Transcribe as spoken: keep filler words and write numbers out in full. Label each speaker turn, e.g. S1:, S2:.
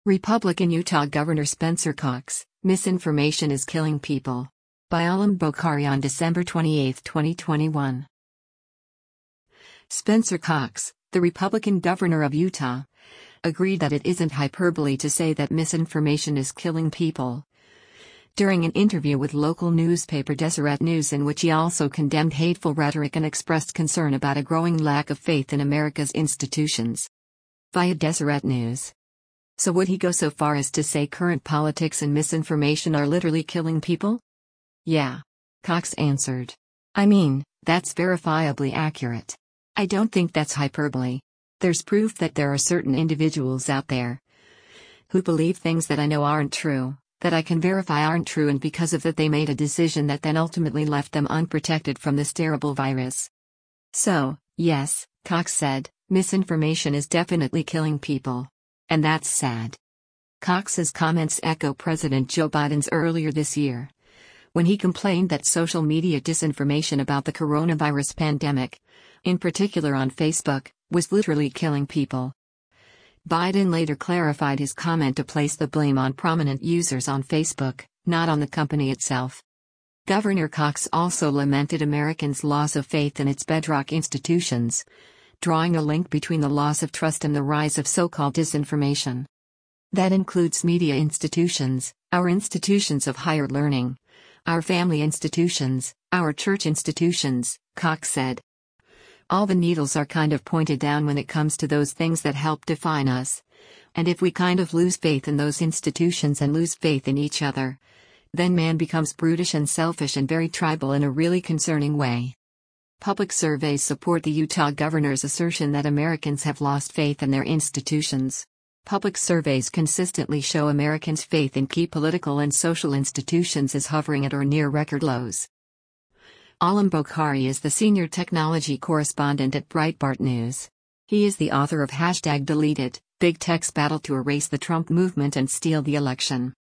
S1: Republican Utah Governor Spencer Cox, Misinformation is Killing People. By Alam Bokhari on December twenty-eighth, twenty twenty-one. Spencer Cox, the Republican governor of Utah, agreed that it isn't hyperbole to say that misinformation is killing people. During an interview with local newspaper Deseret News, in which he also condemned hateful rhetoric and expressed concern about a growing lack of faith in America's institutions. Via Deseret News. So would he go so far as to say current politics and misinformation are literally killing people? Yeah. Cox answered. I mean, that's verifiably accurate. I don't think that's hyperbole. There's proof that there are certain individuals out there who believe things that I know aren't true, that I can verify aren't true, and because of that they made a decision that then ultimately left them unprotected from this terrible virus. So, yes, Cox said, misinformation is definitely killing people. And that's sad. Cox's comments echo President Joe Biden's earlier this year, when he complained that social media disinformation about the coronavirus pandemic, in particular on Facebook, was literally killing people. Biden later clarified his comment to place the blame on prominent users on Facebook, not on the company itself. Governor Cox also lamented Americans' loss of faith in its bedrock institutions, drawing a link between the loss of trust and the rise of so-called disinformation. That includes media institutions, our institutions of higher learning, our family institutions, our church institutions, Cox said. All the needles are kind of pointed down when it comes to those things that help define us. And if we kind of lose faith in those institutions and lose faith in each other, then man becomes brutish and selfish and very tribal in a really concerning way. Public surveys support the Utah governor's assertion that Americans have lost faith in their institutions. Public surveys consistently show Americans' faith in key political and social institutions is hovering at or near record lows. Alam Bokhari is the senior technology correspondent at Breitbart News. He is the author of Hashtag Deleted, Big Tech's Battle to Erase the Trump Movement and Steal the Election.